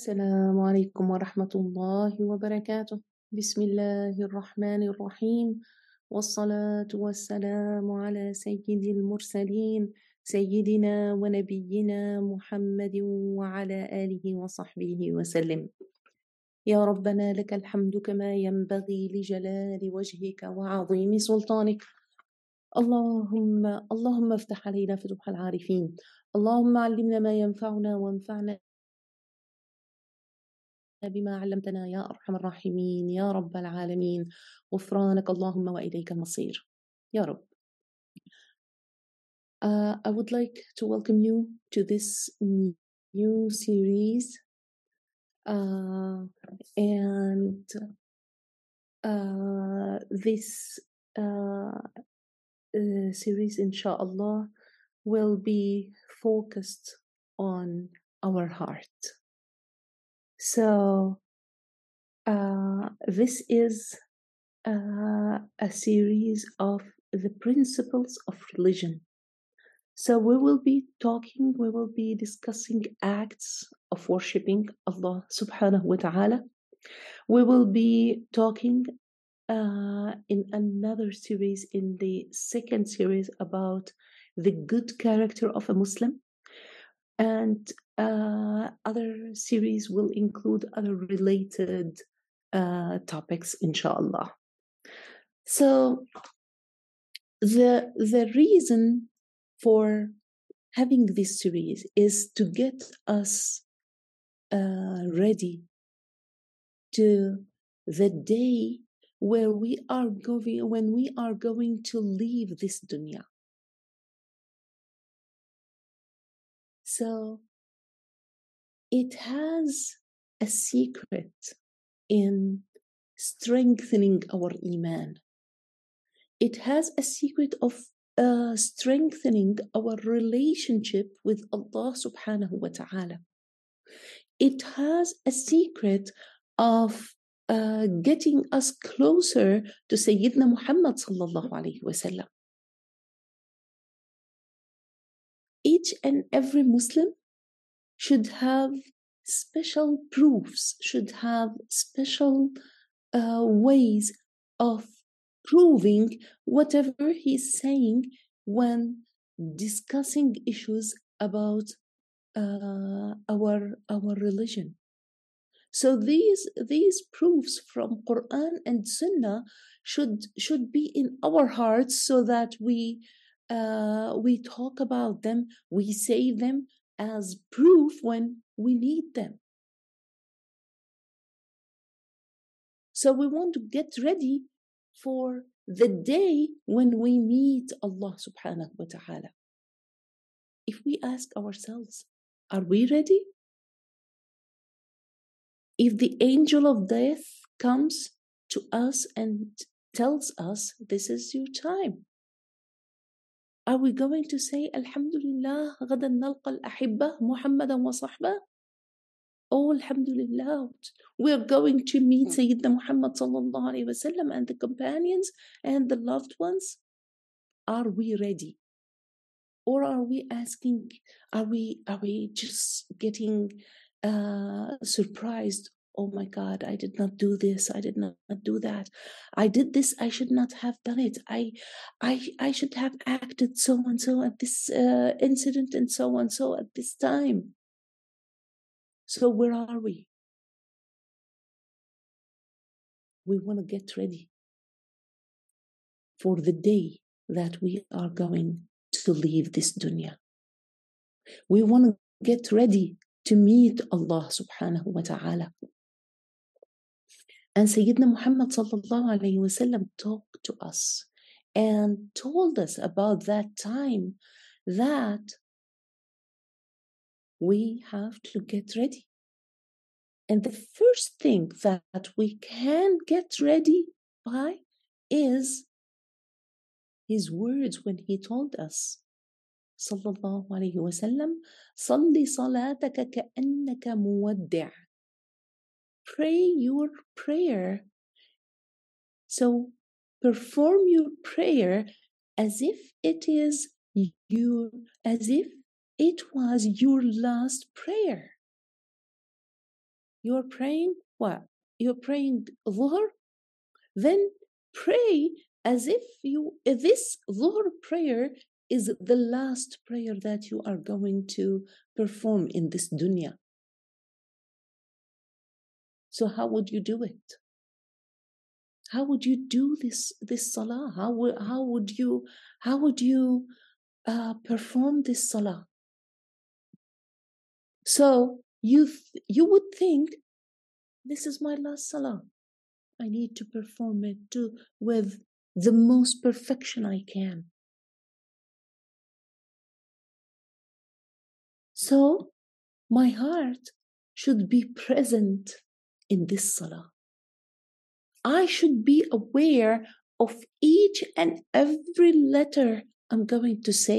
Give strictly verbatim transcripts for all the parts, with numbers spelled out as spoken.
السلام عليكم ورحمة الله وبركاته. بسم الله الرحمن الرحيم، والصلاة والسلام على سيد المرسلين سيدنا ونبينا محمد وعلى آله وصحبه وسلم. يا ربنا لك الحمد كما ينبغي لجلال وجهك وعظيم سلطانك. اللهم اللهم افتح علينا فتوح العارفين، اللهم علمنا ما ينفعنا وانفعنا بما علمتنا يا أرحم الراحمين يا رب العالمين. غفرانك اللهم وإليك المصير يا رب. Uh, I would like to welcome you to this new series uh, and uh, this uh, uh, series inshallah will be focused on our heart. So uh, this is Uh, a series of the principles of religion. So we will be talking, we will be discussing acts of worshipping Allah subhanahu wa ta'ala. We will be talking uh, in another series, in the second series, about the good character of a Muslim. And uh, other series will include other related uh, topics, inshallah. So the the reason for having this series is to get us uh, ready to the day where we are going when we are going to leave this dunya. So it has a secret in strengthening our iman. It has a secret of uh, strengthening our relationship with Allah subhanahu wa ta'ala. It has a secret of uh, getting us closer to Sayyidina Muhammad sallallahu alayhi wa sallam. Each and every Muslim should have special proofs, should have special uh, ways of proving whatever he's saying when discussing issues about uh, our our religion. So these these proofs from Quran and Sunnah should should be in our hearts, so that we uh, we talk about them, we say them as proof when we need them. So we want to get ready for the day when we meet Allah subhanahu wa ta'ala. If we ask ourselves, are we ready? If the angel of death comes to us and tells us, this is your time, are we going to say, Alhamdulillah, غدا نلقى الأحبة محمدا وصحبه? Oh, Alhamdulillah, we're going to meet Sayyidina Muhammad sallallahu alayhi wa sallam and the companions and the loved ones. Are we ready? Or are we asking, are we, are we just getting uh, surprised? Oh my God, I did not do this. I did not do that. I did this. I should not have done it. I, I, I should have acted so and so at this uh, incident and so and so at this time. So where are we? We want to get ready for the day that we are going to leave this dunya. We want to get ready to meet Allah subhanahu wa ta'ala. And Sayyidina Muhammad sallallahu alayhi wa sallam talked to us and told us about that time that we have to get ready. And the first thing that we can get ready by is his words when he told us, sallallahu alayhi wa sallam, صَلِّ صَلَاتَكَ كَأَنَّكَ مُوَدِّعٌ. Pray your prayer. So perform your prayer as if it is your, as if it was your last prayer. You're praying what? You're praying Dhuhr? Then pray as if you this Dhuhr prayer is the last prayer that you are going to perform in this dunya. So how would you do it? How would you do this this salah? How would how would you how would you uh, perform this salah? So you th- you would think, this is my last salah. I need to perform it to, with the most perfection I can. So my heart should be present in this salah. I should be aware of each and every letter I'm going to say.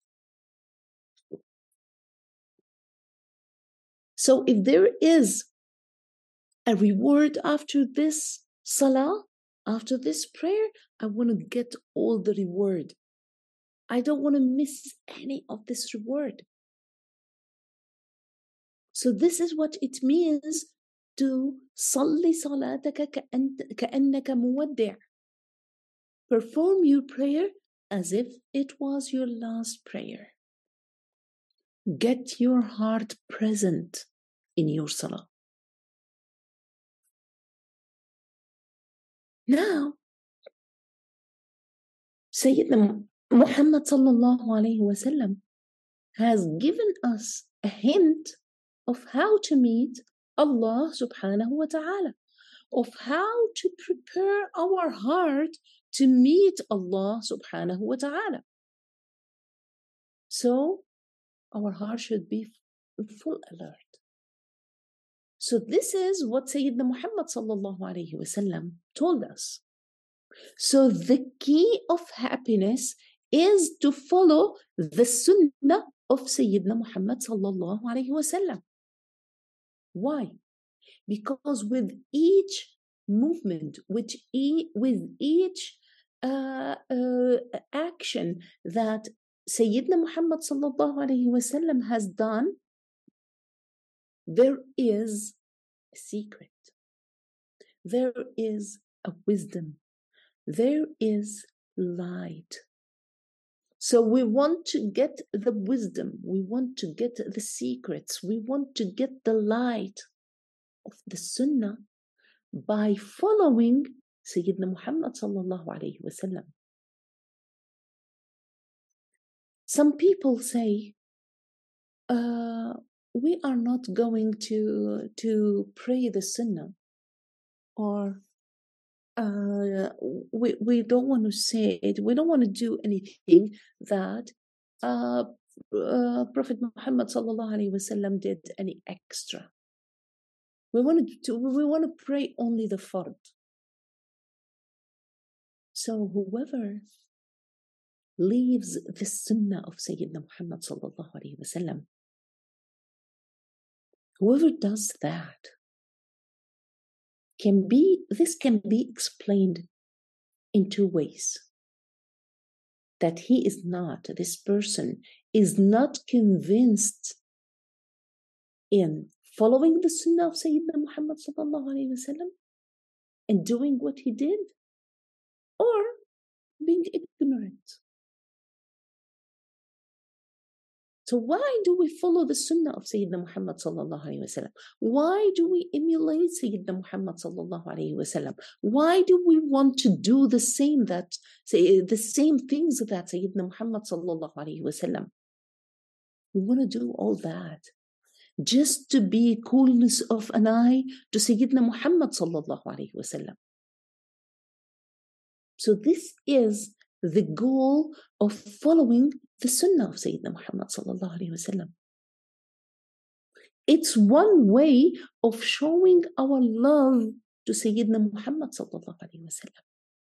So if there is a reward after this salah, after this prayer, I want to get all the reward. I don't want to miss any of this reward. So this is what it means to صلي صلاتك كأنك مودع. Perform your prayer as if it was your last prayer. Get your heart present in your salah. Now, Sayyidina Muhammad sallallahu alayhi wa sallam has given us a hint of how to meet Allah subhanahu wa ta'ala, of how to prepare our heart to meet Allah subhanahu wa ta'ala. So our heart should be full alert. So this is what Sayyidina Muhammad sallallahu alayhi wa sallam told us. So the key of happiness is to follow the sunnah of Sayyidina Muhammad sallallahu alayhi wa sallam. Why? Because with each movement, with, e- with each uh, uh, action that Sayyidina Muhammad sallallahu alayhi wa sallam has done, there is a secret. There is a wisdom. There is light. So we want to get the wisdom. We want to get the secrets. We want to get the light of the sunnah by following Sayyidina Muhammad sallallahu alayhi wa sallam. Some people say, uh, we are not going to, to pray the sunnah, or uh, we, we don't want to say it, we don't want to do anything that uh, uh, Prophet Muhammad sallallahu alayhi wa sallam did any extra. We want to, we want to pray only the fard. So whoever leaves the sunnah of Sayyidina Muhammad sallallahu alayhi wa sallam, whoever does that, can be, this can be explained in two ways. That he is not, this person is not convinced in following the sunnah of Sayyidina Muhammad sallallahu alayhi wa sallam and doing what he did, or being ignorant. So why do we follow the sunnah of Sayyidina Muhammad sallallahu alayhi wa sallam? Why do we emulate Sayyidina Muhammad sallallahu alayhi wa sallam? Why do we want to do the same that say the same things that Sayyidina Muhammad sallallahu alayhi wa sallam? We want to do all that just to be coolness of an eye to Sayyidina Muhammad sallallahu alayhi wa sallam. So this is the goal of following the sunnah of Sayyidina Muhammad sallallahu alayhi wa sallam. It's one way of showing our love to Sayyidina Muhammad sallallahu alayhi wa sallam.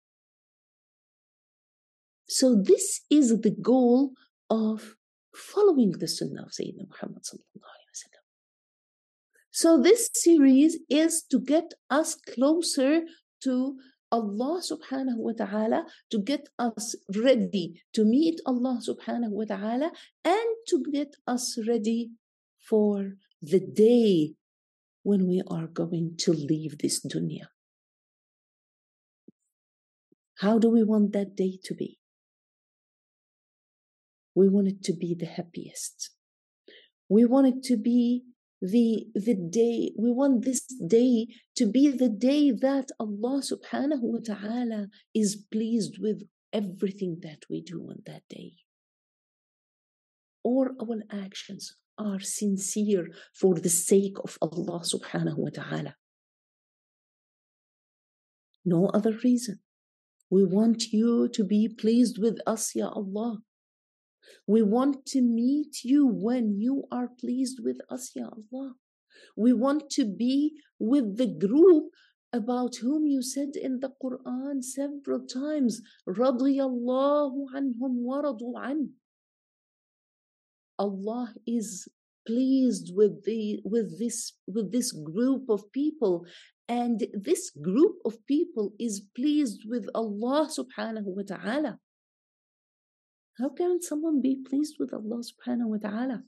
So this is the goal of following the sunnah of Sayyidina Muhammad sallallahu alayhi wa sallam. So this series is to get us closer to Allah subhanahu wa ta'ala, to get us ready to meet Allah subhanahu wa ta'ala, and to get us ready for the day when we are going to leave this dunya. How do we want that day to be? We want it to be the happiest. We want it to be the, the day, we want this day to be the day that Allah subhanahu wa ta'ala is pleased with everything that we do on that day. All our actions are sincere for the sake of Allah subhanahu wa ta'ala. No other reason. We want you to be pleased with us, Ya Allah. We want to meet you when you are pleased with us, Ya Allah. We want to be with the group about whom you said in the Quran several times, رَضِيَ اللَّهُ عَنْهُمْ وَرَضُوا عَنْهُ. Allah is pleased with the with this with this group of people, and this group of people is pleased with Allah subhanahu wa ta'ala. How can someone be pleased with Allah subhanahu wa ta'ala?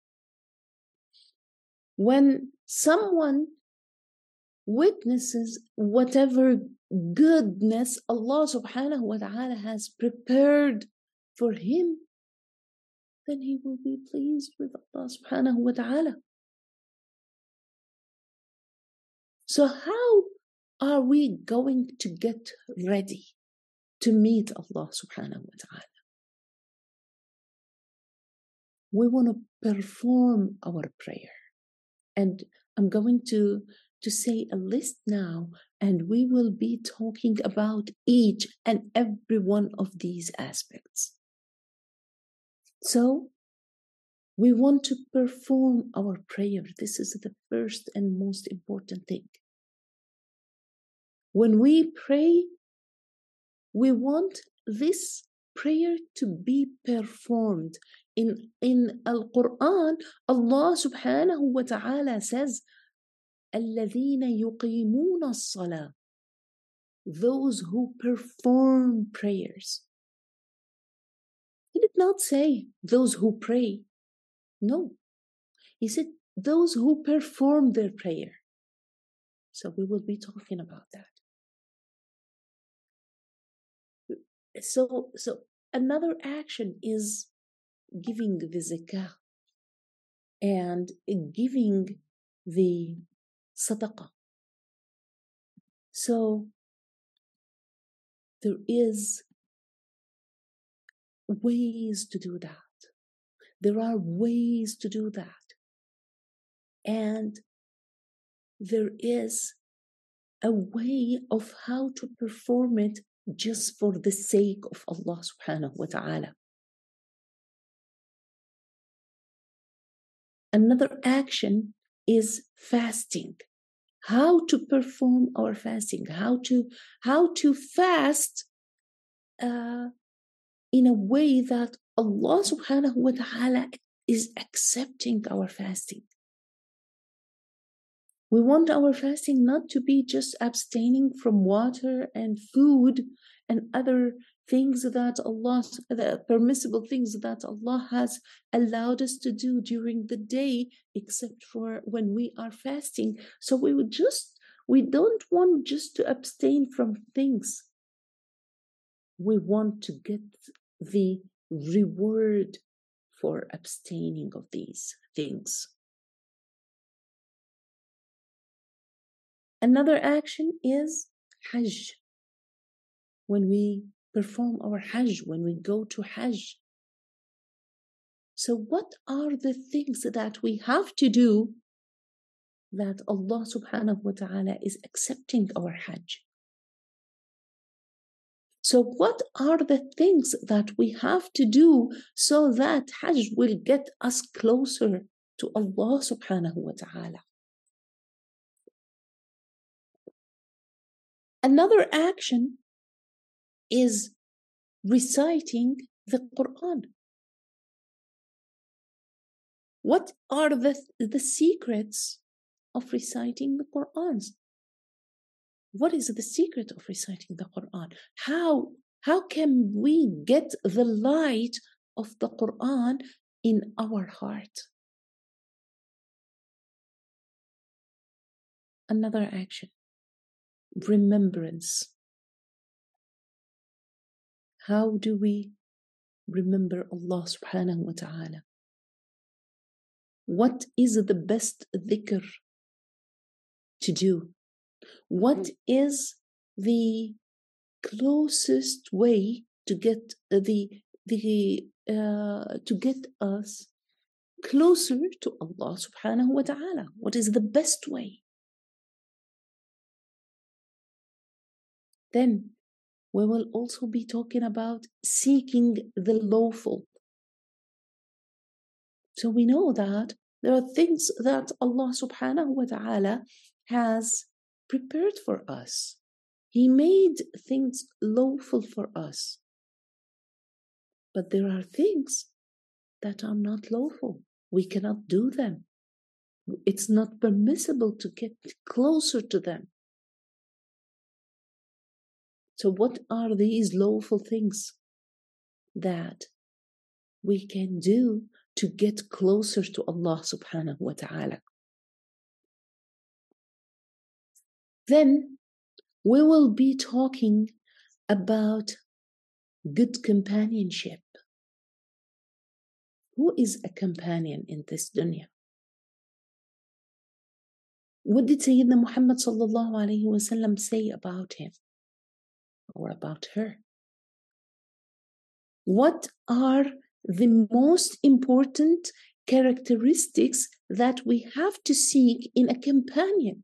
When someone witnesses whatever goodness Allah subhanahu wa ta'ala has prepared for him, then he will be pleased with Allah subhanahu wa ta'ala. So how are we going to get ready to meet Allah subhanahu wa ta'ala? We want to perform our prayer. And I'm going to, to say a list now, and we will be talking about each and every one of these aspects. So, we want to perform our prayer. This is the first and most important thing. When we pray, we want this prayer to be performed. In, in Al-Quran, Allah subhanahu wa ta'ala says, الَّذِينَ يُقِيمُونَ الصَّلَاةِ. Those who perform prayers. He did not say those who pray. No. He said those who perform their prayer. So we will be talking about that. So, so another action is giving the zakah and giving the sadaqah. So there is ways to do that. There are ways to do that. And there is a way of how to perform it just for the sake of Allah subhanahu wa ta'ala. Another action is fasting. How to perform our fasting, how to, how to fast uh, in a way that Allah subhanahu wa ta'ala is accepting our fasting. We want our fasting not to be just abstaining from water and food and other things that Allah, the permissible things that Allah has allowed us to do during the day, except for when we are fasting. So we would just, we don't want just to abstain from things. We want to get the reward for abstaining of these things. Another action is Hajj. When we perform our Hajj, when we go to Hajj. So what are the things that we have to do that Allah subhanahu wa ta'ala is accepting our Hajj? So what are the things that we have to do so that Hajj will get us closer to Allah subhanahu wa ta'ala? Another action is reciting the Quran. What are the, the secrets of reciting the Quran? What is the secret of reciting the Quran? How, how can we get the light of the Quran in our heart? another action, remembrance. How do we remember Allah subhanahu wa ta'ala? What is the best dhikr to do? What is the closest way to get the the uh, to get us closer to Allah subhanahu wa ta'ala? What is the best way? Then we will also be talking about seeking the lawful. So we know that there are things that Allah subhanahu wa ta'ala has prepared for us. He made things lawful for us. But there are things that are not lawful. We cannot do them. It's not permissible to get closer to them. So what are these lawful things that we can do to get closer to Allah subhanahu wa ta'ala? Then we will be talking about good companionship. Who is a companion in this dunya? What did Sayyidina Muhammad sallallahu alayhi wa sallam say about him or about her? What are the most important characteristics that we have to seek in a companion?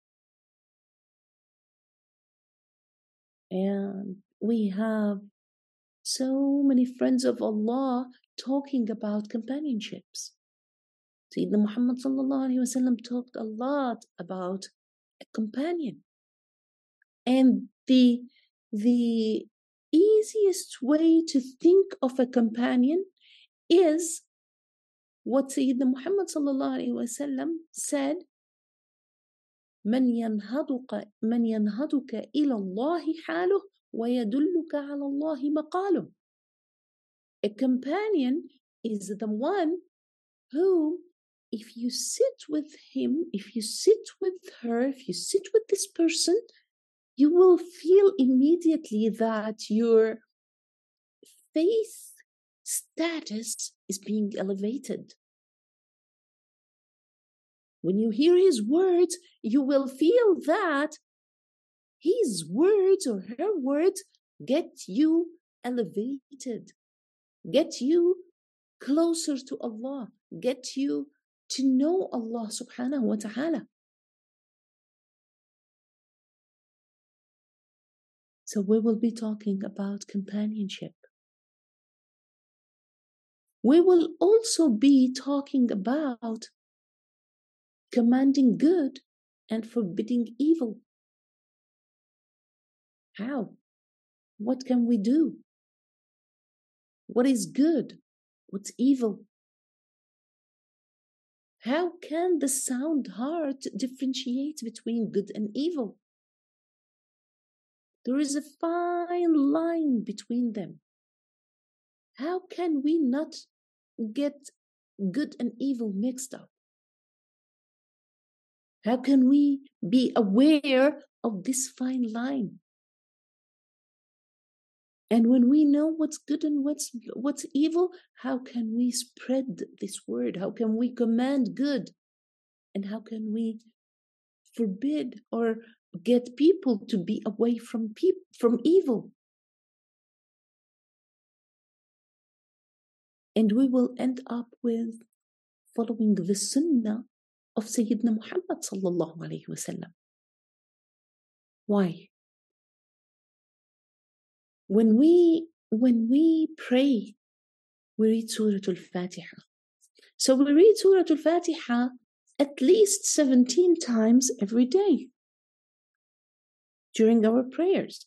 And we have so many friends of Allah talking about companionships. Sayyidina Muhammad sallallahu alayhi wa sallam talked a lot about a companion. And the, the easiest way to think of a companion is what Sayyidina Muhammad sallallahu alayhi wa sallam said, من ينهضك من ينهضك إلى الله حاله ويدلك على الله مقاله. A companion is the one who, if you sit with him, if you sit with her, if you sit with this person, you will feel immediately that your faith status is being elevated. When you hear his words, you will feel that his words or her words get you elevated, get you closer to Allah, get you to know Allah subhanahu wa ta'ala. So we will be talking about companionship. We will also be talking about commanding good and forbidding evil. How? What can we do? What is good? What's evil? How can the sound heart differentiate between good and evil? There is a fine line between them. How can we not get good and evil mixed up? How can we be aware of this fine line? And when we know what's good and what's what's evil, how can we spread this word? How can we command good? And how can we forbid or get people to be away from peop- from evil? And we will end up with following the sunnah of Sayyidina Muhammad sallallahu alayhi wa sallam. Why? When we when we pray, we read Surah Al-Fatiha. So we read Surah Al-Fatiha at least seventeen times every day during our prayers.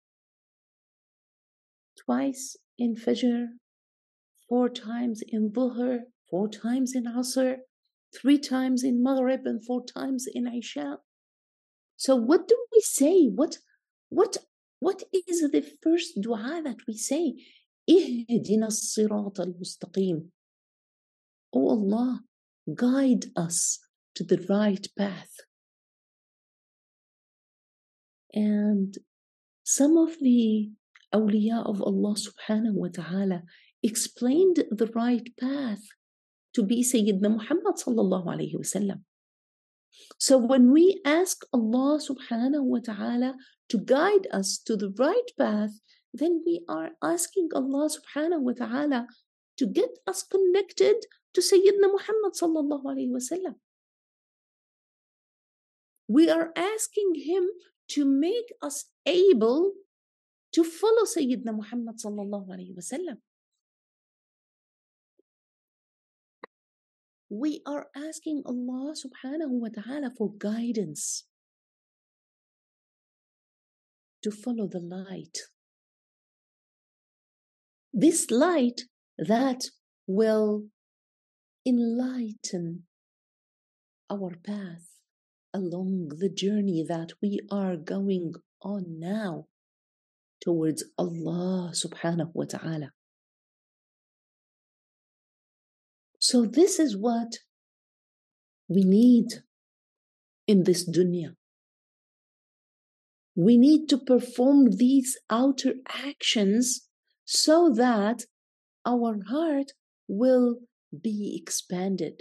Twice in Fajr, four times in Dhuhr, four times in Asr, three times in Maghrib, and four times in Isha. So what do we say? What, what, what is the first dua that we say? Ihdina as-sirat al-mustaqim. Oh Allah, guide us to the right path. And some of the awliya of Allah subhanahu wa ta'ala explained the right path to be Sayyidina Muhammad sallallahu alayhi wa sallam. So when we ask Allah subhanahu wa ta'ala to guide us to the right path, then we are asking Allah subhanahu wa ta'ala to get us connected to Sayyidina Muhammad sallallahu alayhi wa sallam. We are asking him to make us able to follow Sayyidina Muhammad sallallahu alayhi wa sallam. We are asking Allah subhanahu wa ta'ala for guidance to follow the light. This light that will enlighten our path along the journey that we are going on now towards Allah subhanahu wa ta'ala. So this is what we need in this dunya. We need to perform these outer actions so that our heart will be expanded.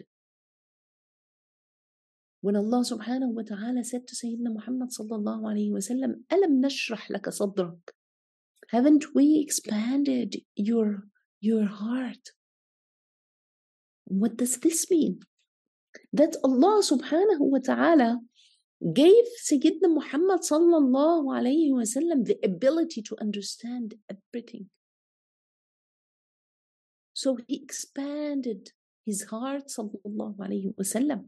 When Allah subhanahu wa ta'ala said to Sayyidina Muhammad sallallahu alayhi wa sallam, أَلَمْ نَشْرَحْ لَكَ صَدْرَكَ, haven't we expanded your, your heart? What does this mean? That Allah subhanahu wa ta'ala gave Sayyidina Muhammad sallallahu alayhi wa sallam the ability to understand everything. So he expanded his heart sallallahu alayhi wa sallam.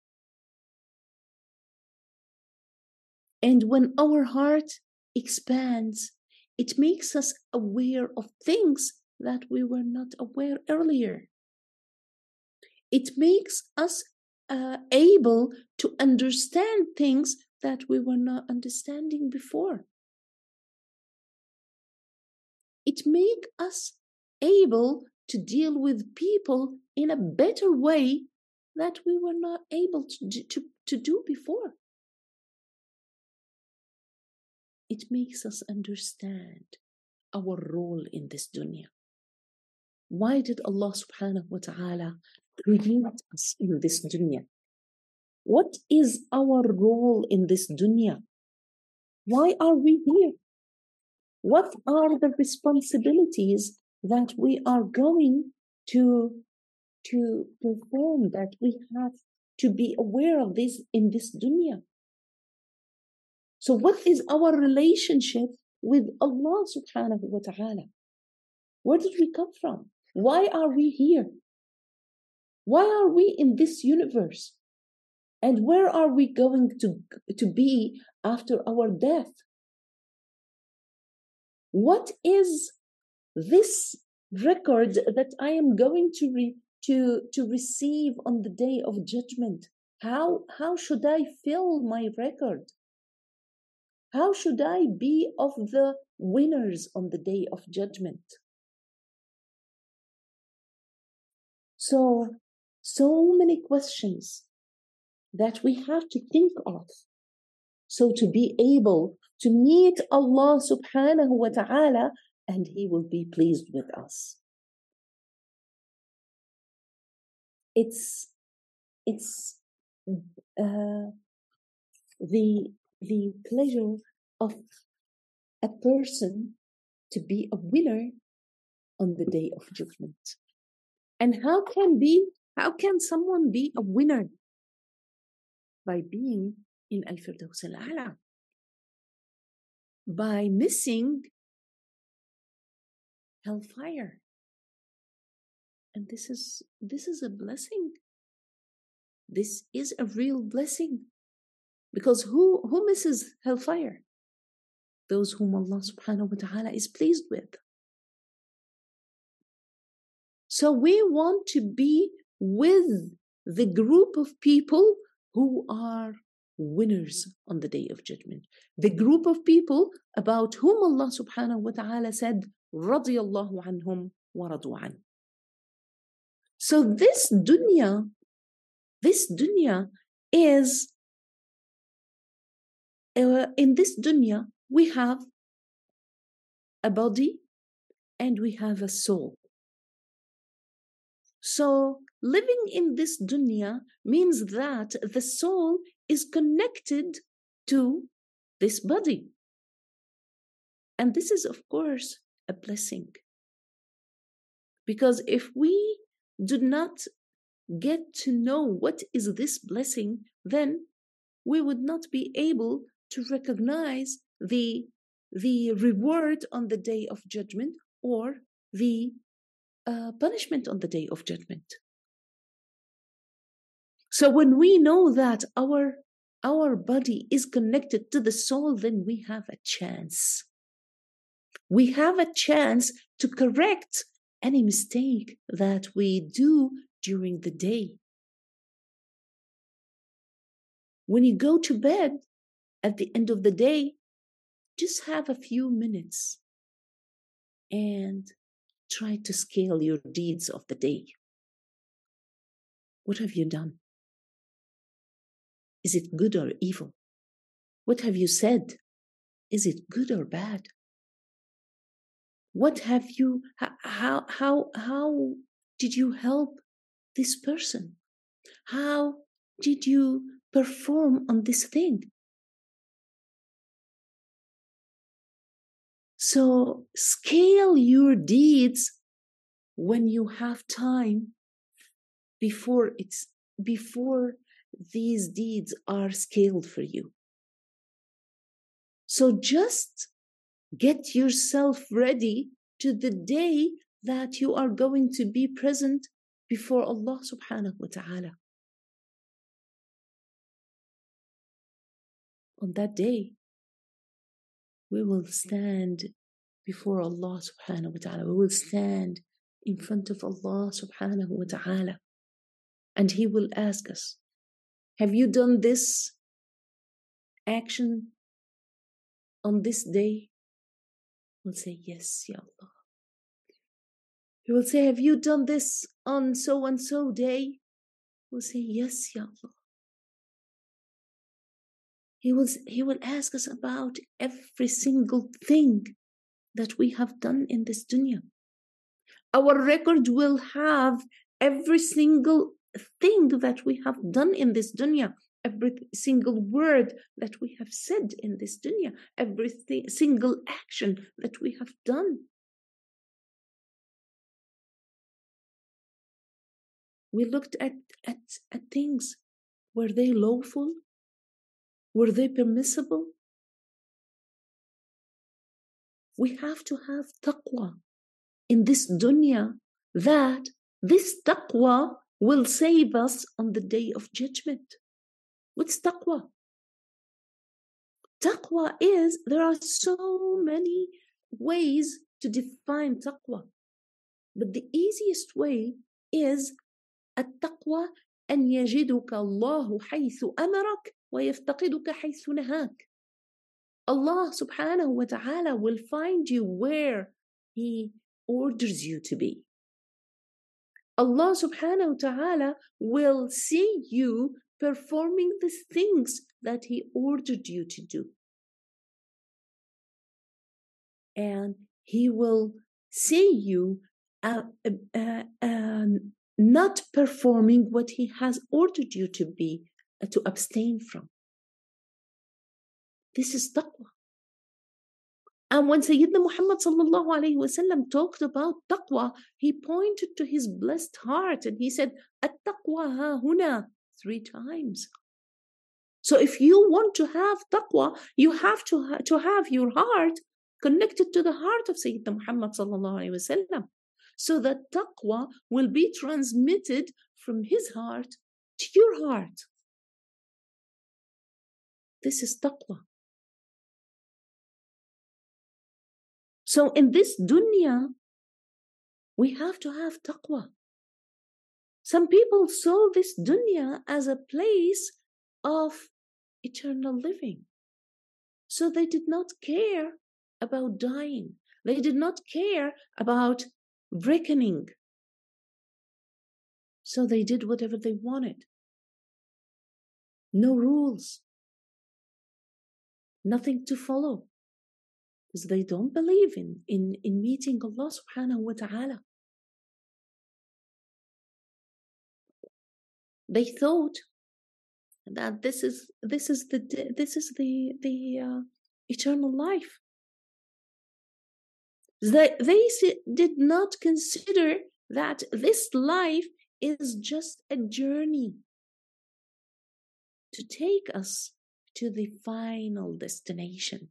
And when our heart expands, it makes us aware of things that we were not aware earlier. It makes us uh, able to understand things that we were not understanding before. It makes us able to deal with people in a better way that we were not able to do, to, to do before. It makes us understand our role in this dunya. Why did Allah subhanahu wa ta'ala create us in this dunya? What is our role in this dunya? Why are we here? What are the responsibilities that we are going to, to perform, that we have to be aware of this in this dunya? So what is our relationship with Allah subhanahu wa ta'ala? Where did we come from? Why are we here? Why are we in this universe? And where are we going to, to be after our death? What is this record that I am going to, re, to, to receive on the day of judgment? How, how should I fill my record? How should I be of the winners on the day of judgment? So, so many questions that we have to think of. So to be able to meet Allah subhanahu wa ta'ala, and He will be pleased with us. It's, it's uh, the the pleasure of a person to be a winner on the day of judgment. And how can be, how can someone be a winner? By being in Al-Firdaus Al-A'la. By missing hellfire. And this is, this is a blessing. This is a real blessing. Because who, who misses hellfire? Those whom Allah subhanahu wa ta'ala is pleased with. So we want to be with the group of people who are winners on the day of judgment. The group of people about whom Allah subhanahu wa ta'ala said, رَضِيَ اللَّهُ عَنْهُمْ وَرَضُوا عَنْهُ. So this dunya, this dunya is uh, in this dunya, we have a body and we have a soul. So living in this dunya means that the soul is connected to this body. And this is, of course, a blessing. Because if we do not get to know what is this blessing, then we would not be able to recognize the, the reward on the day of judgment or the uh, punishment on the day of judgment. So when we know that our, our body is connected to the soul, then we have a chance. We have a chance to correct any mistake that we do during the day. When you go to bed at the end of the day, just have a few minutes and try to scale your deeds of the day. What have you done? Is it good or evil? What have you said? Is it good or bad? What have you, how, how, how did you help this person? How did you perform on this thing? So scale your deeds when you have time before it's, before these deeds are scaled for you. So just get yourself ready to the day that you are going to be present before Allah subhanahu wa ta'ala. On that day, we will stand before Allah subhanahu wa ta'ala. We will stand in front of Allah subhanahu wa ta'ala. And He will ask us, have you done this action on this day? We'll say, yes, Ya Allah. He will say, have you done this on so and so day? We'll say, yes, Ya Allah. He will, he will ask us about every single thing that we have done in this dunya. Our record will have every single thing that we have done in this dunya, every single word that we have said in this dunya, every th- single action that we have done. We looked at, at, at things. Were they lawful? Were they permissible? We have to have taqwa in this dunya, that this taqwa will save us on the day of judgment. What's taqwa? Taqwa is, there are so many ways to define taqwa. But the easiest way is التقوى أن يجدك الله حيث أمرك ويفتقدك حيث نهاك. Allah subhanahu wa ta'ala will find you where He orders you to be. Allah subhanahu wa ta'ala will see you performing the things that He ordered you to do. And He will see you uh, uh, uh, not performing what He has ordered you to be, uh, to abstain from. This is taqwa. And when Sayyidina Muhammad sallallahu alayhi wa sallam talked about taqwa, he pointed to his blessed heart and he said, at-taqwa ha huna, three times. So if you want to have taqwa, you have to, ha- to have your heart connected to the heart of Sayyidina Muhammad sallallahu alayhi wa sallam, so that taqwa will be transmitted from his heart to your heart. This is taqwa. So in this dunya, we have to have taqwa. Some people saw this dunya as a place of eternal living. So they did not care about dying. They did not care about reckoning. So they did whatever they wanted. No rules. nothing to follow, because they don't believe in, in, in meeting Allah subhanahu wa ta'ala. They thought that this is this is the this is the the uh, eternal life. They, they did not consider that this life is just a journey to take us to the final destination,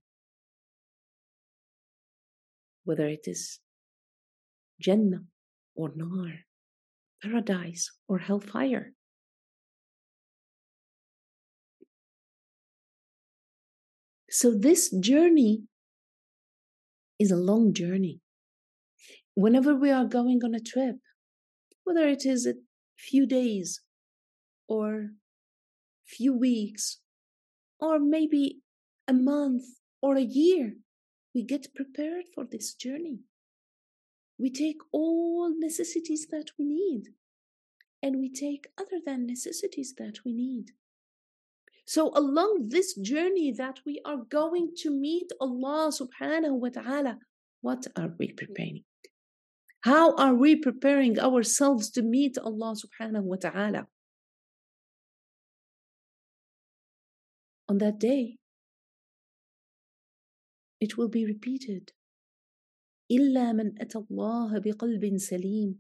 whether it is Jannah or Nar, paradise or hellfire. So this journey is a long journey. Whenever we are going on a trip, whether it is a few days or few weeks or maybe a month or a year, we get prepared for this journey. We take all necessities that we need, and we take other than necessities that we need. So along this journey that we are going to meet Allah subhanahu wa ta'ala, what are we preparing? How are we preparing ourselves to meet Allah subhanahu wa ta'ala? On that day, it will be repeated. إِلَّا مَنْ أَتَى اللَّهَ بِقَلْبٍ سَلِيمٍ.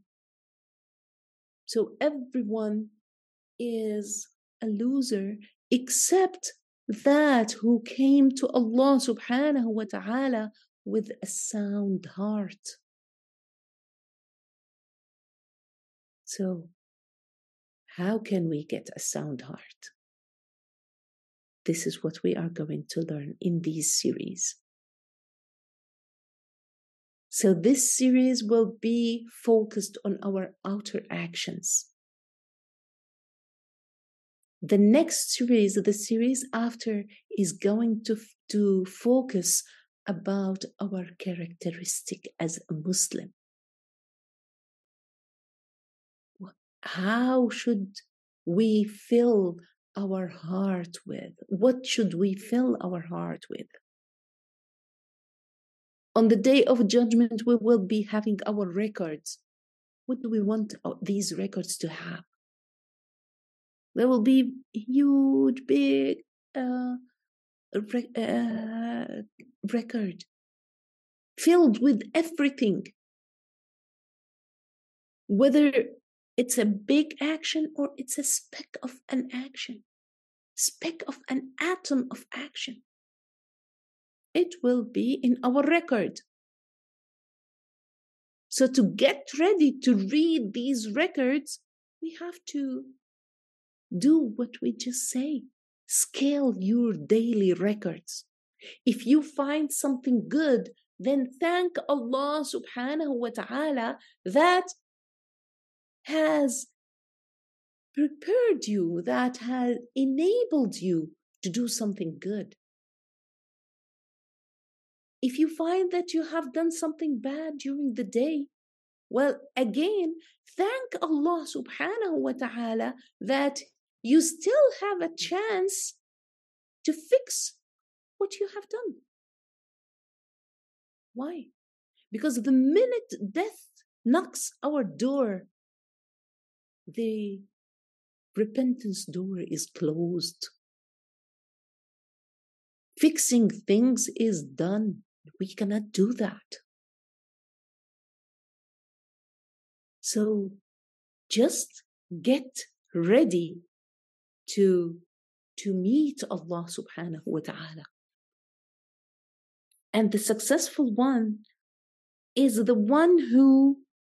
So everyone is a loser except that who came to Allah subhanahu wa ta'ala with a sound heart. So, how can we get a sound heart? This is what we are going to learn in this series. So this series will be focused on our outer actions. The next series, the series after, is going to, to focus about our characteristic as a Muslim. How should we fill our heart with? What should we fill our heart with? On the day of judgment, we will be having our records. What do we want these records to have? There will be huge, big uh, re- uh, record filled with everything. Whether it's a big action or it's a speck of an action, speck of an atom of action. It will be in our record. So to get ready to read these records, we have to do what we just say. Scale your daily records. If you find something good, then thank Allah subhanahu wa ta'ala that has prepared you, that has enabled you to do something good. If you find that you have done something bad during the day, well, again, thank Allah subhanahu wa ta'ala that you still have a chance to fix what you have done. Why? Because the minute death knocks our door, the repentance door is closed. Fixing things is done. We cannot do that. So just get ready to, to meet Allah subhanahu wa ta'ala. And the successful one is the one who,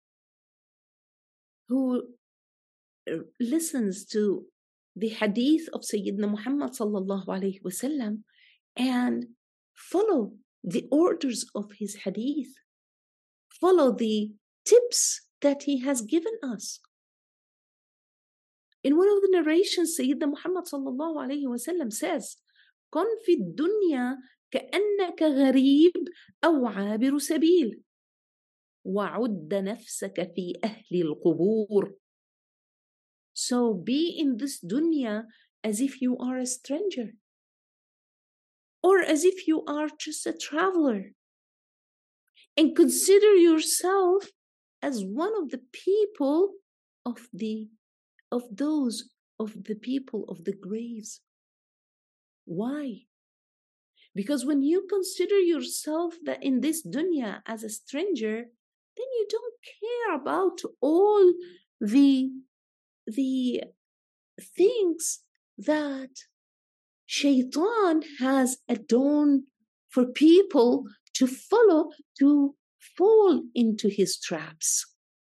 who listens to the hadith of Sayyidina Muhammad sallallahu alayhi wa sallam and follow the orders of his hadith. Follow the tips that he has given us. In one of the narrations, Sayyidina Muhammad sallallahu alayhi wa sallam says, كن في الدنيا كأنك غريب أو عابر سبيل وعد نفسك في أهل القبور. So be in this dunya as if you are a stranger or as if you are just a traveler, and consider yourself as one of the people of the of those of the people of the graves. Why? Because when you consider yourself that in this dunya as a stranger, then you don't care about all the the things that Shaitan has adorned for people to follow, to fall into his traps.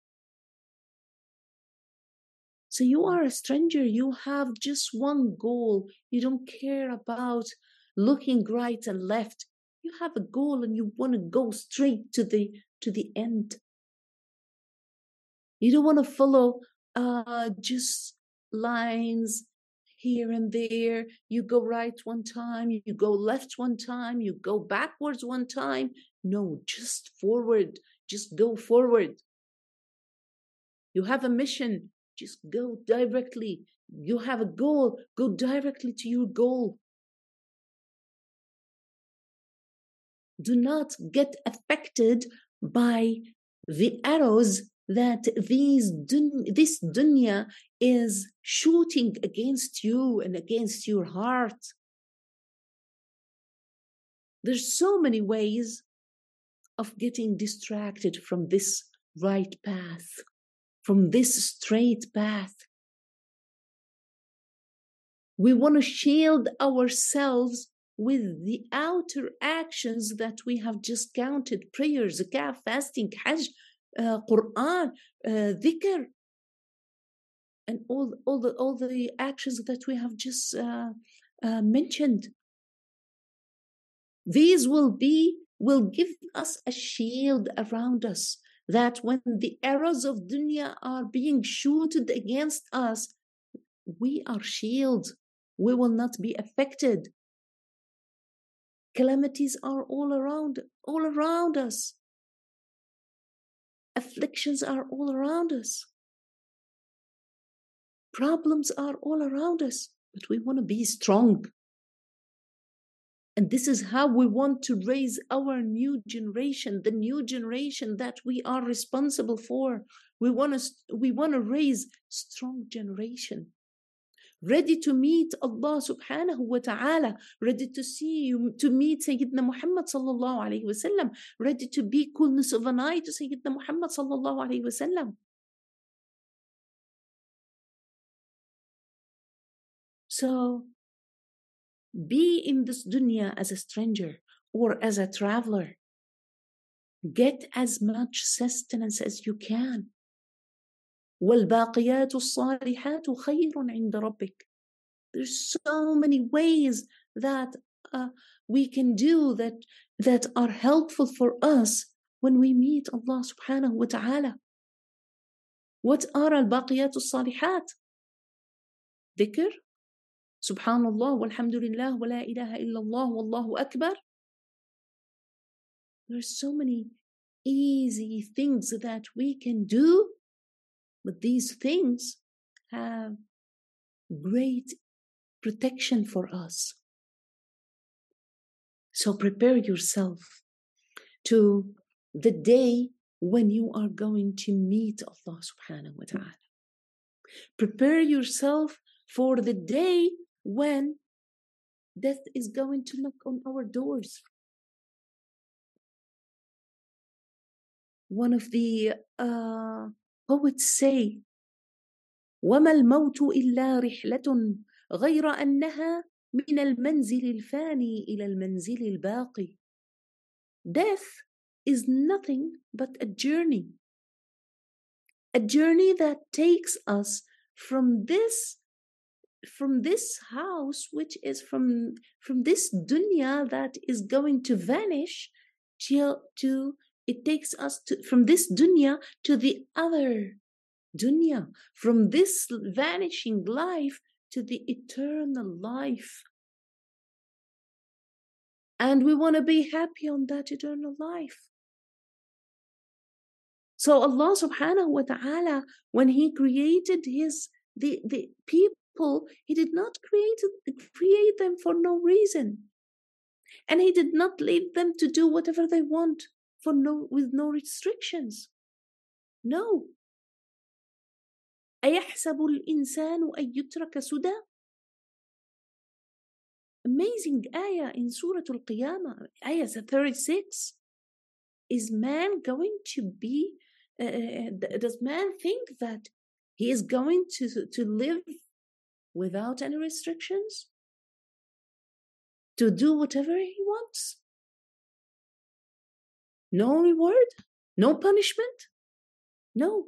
So you are a stranger, you have just one goal. You don't care about looking right and left. You have a goal and you want to go straight to the to the end. You don't want to follow uh, just lines here and there. You go right one time, you go left one time, you go backwards one time. No, just forward. Just go forward. You have a mission. Just go directly. You have a goal. Go directly to your goal. Do not get affected by the arrows that these dun- this dunya is shooting against you and against your heart. There's so many ways of getting distracted from this right path, from this straight path. We want to shield ourselves with the outer actions that we have just counted: prayer, zakah, fasting, hajj, uh, Quran, uh, dhikr, and all, all, the, all the actions that we have just uh, uh, mentioned. These will be, will give us a shield around us, that when the arrows of dunya are being shooted against us, we are shielded. We will not be affected. Calamities are all around, all around us. Afflictions are all around us. Problems are all around us, but we want to be strong. And this is how we want to raise our new generation, the new generation that we are responsible for. We want to, we want to raise strong generation, ready to meet Allah subhanahu wa ta'ala, ready to see you, to meet Sayyidina Muhammad sallallahu alayhi wa sallam, ready to be coolness of an eye to Sayyidina Muhammad sallallahu alayhi wa sallam. So be in this dunya as a stranger or as a traveler. Get as much sustenance as you can. وَالْبَاقِيَاتُ الصَّالِحَاتُ خَيْرٌ عِنْدَ رَبِّكَ. There's so many ways that uh, we can do that, that are helpful for us when we meet Allah subhanahu wa ta'ala. What are al-baqiyat al-salihat? Dhikr, subhanallah, walhamdulillah, wa la ilaha illallah, wallahu akbar. There's so many easy things that we can do, but these things have great protection for us. So prepare yourself to the day when you are going to meet Allah subhanahu wa ta'ala. Prepare yourself for the day when death is going to knock on our doors. One of the uh, poets say, وَمَا الْمَوْتُ إِلَّا رِحْلَةٌ غَيْرَ أَنَّهَا مِنَ الْمَنْزِلِ الْفَانِي إِلَى الْمَنْزِلِ الْبَاقِي. Death is nothing but a journey. A journey that takes us from this, from this house, which is from, from this dunya that is going to vanish, to, to it takes us to, from this dunya to the other dunya, from this vanishing life to the eternal life. And we want to be happy on that eternal life. So Allah subhanahu wa ta'ala, when He created His the, the people, He did not create, create them for no reason. And he did not lead them to do whatever they want for no, with no restrictions. No. أَيَحْسَبُ الْإِنسَانُ أَن يُتْرَكَ سُدًى. Amazing ayah in Surah Al-Qiyamah, ayah thirty-six. Is man going to be, uh, does man think that he is going to, to live without any restrictions? To do whatever he wants? No reward? No punishment? No.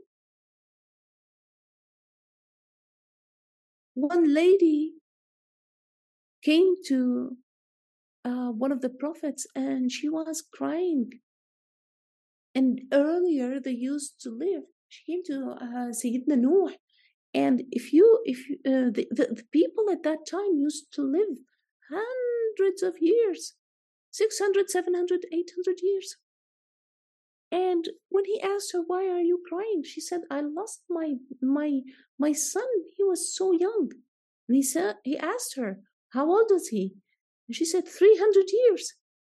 One lady came to uh, one of the prophets and she was crying. And earlier they used to live. She came to uh, Sayyidina Nuh. And if you, if you, uh, the, the, the people at that time used to live hundreds of years, six hundred, seven hundred, eight hundred years. And when he asked her, why are you crying? She said, I lost my, my, my son. He was so young. And he said, he asked her, how old is he? And she said, three hundred years.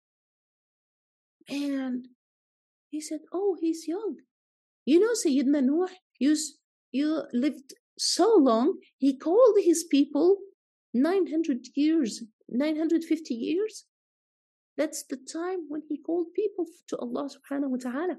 And he said, oh, he's young. You know, Sayyidina Nuh, you, you lived so long, he called his people nine hundred years, nine hundred fifty years. That's the time when he called people to Allah subhanahu wa ta'ala.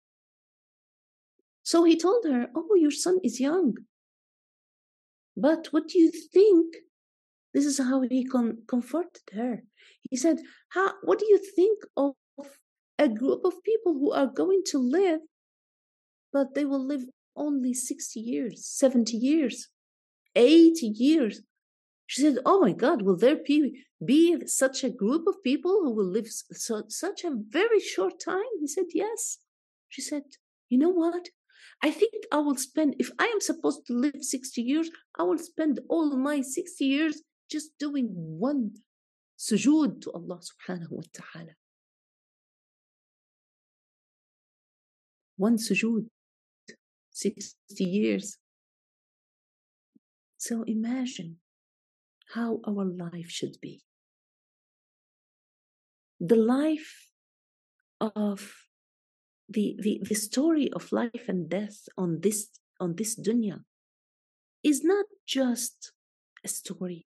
So he told her, oh, your son is young. But what do you think? This is how he con- comforted her. He said, how, what do you think of a group of people who are going to live, but they will live only sixty years, seventy years, eighty years? She said, oh my God, will there be, be such a group of people who will live so, such a very short time? He said, yes. She said, you know what? I think I will spend, if I am supposed to live sixty years, I will spend all my sixty years just doing one sujood to Allah subhanahu wa ta'ala. One sujood, sixty years. So imagine how our life should be. The life of the, the, the story of life and death on this, on this dunya is not just a story.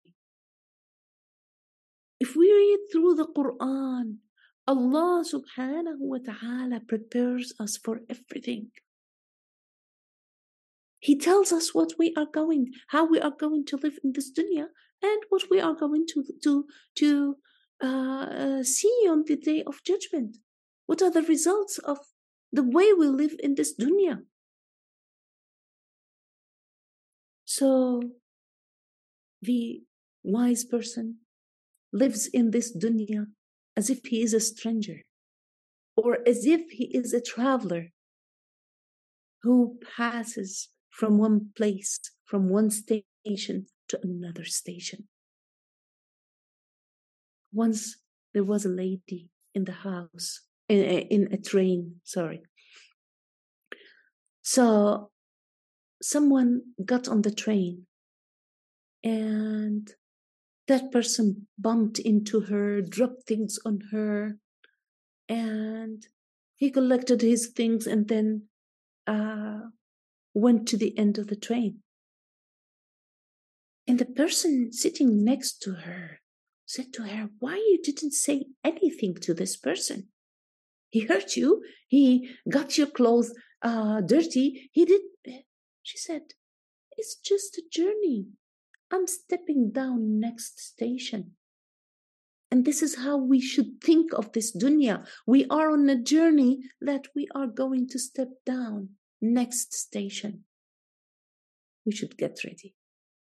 If we read through the Quran, Allah subhanahu wa ta'ala prepares us for everything. He tells us what we are going, how we are going to live in this dunya, and what we are going to, to, to uh, uh, see on the day of judgment. What are the results of the way we live in this dunya? So the wise person lives in this dunya as if he is a stranger, or as if he is a traveler who passes from one place, from one station to another station. Once there was a lady in the house, in a, in a train, sorry. So someone got on the train and that person bumped into her, dropped things on her, and he collected his things and then uh, went to the end of the train. And the person sitting next to her said to her, why you didn't say anything to this person? He hurt you. He got your clothes uh, dirty. He did. She said, it's just a journey. I'm stepping down next station. And this is how we should think of this dunya. We are on a journey that we are going to step down next station. We should get ready.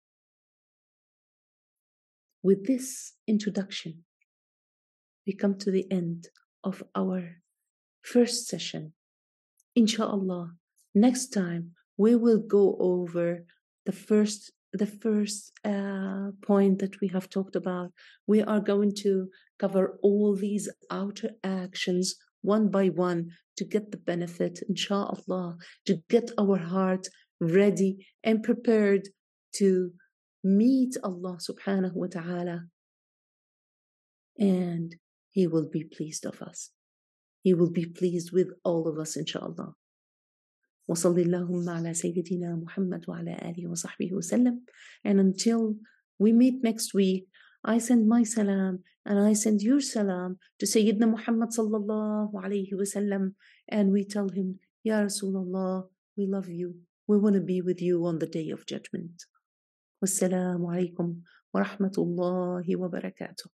With this introduction, we come to the end of our first session. Inshallah, next time we will go over the first the first uh, point that we have talked about. We are going to cover all these outer actions one by one to get the benefit, inshallah, to get our heart ready and prepared to meet Allah subhanahu wa ta'ala. And He will be pleased of us. He will be pleased with all of us, inshallah. وصلى اللهم على سيدنا محمد وعلى آله وصحبه وسلم. And until we meet next week, I send my salam and I send your salam to Sayyidina Muhammad sallallahu alayhi wasallam, and we tell him, Ya Rasulullah, we love you. We want to be with you on the day of judgment. Wassalamu alaikum wa rahmatullahi wa barakatuh.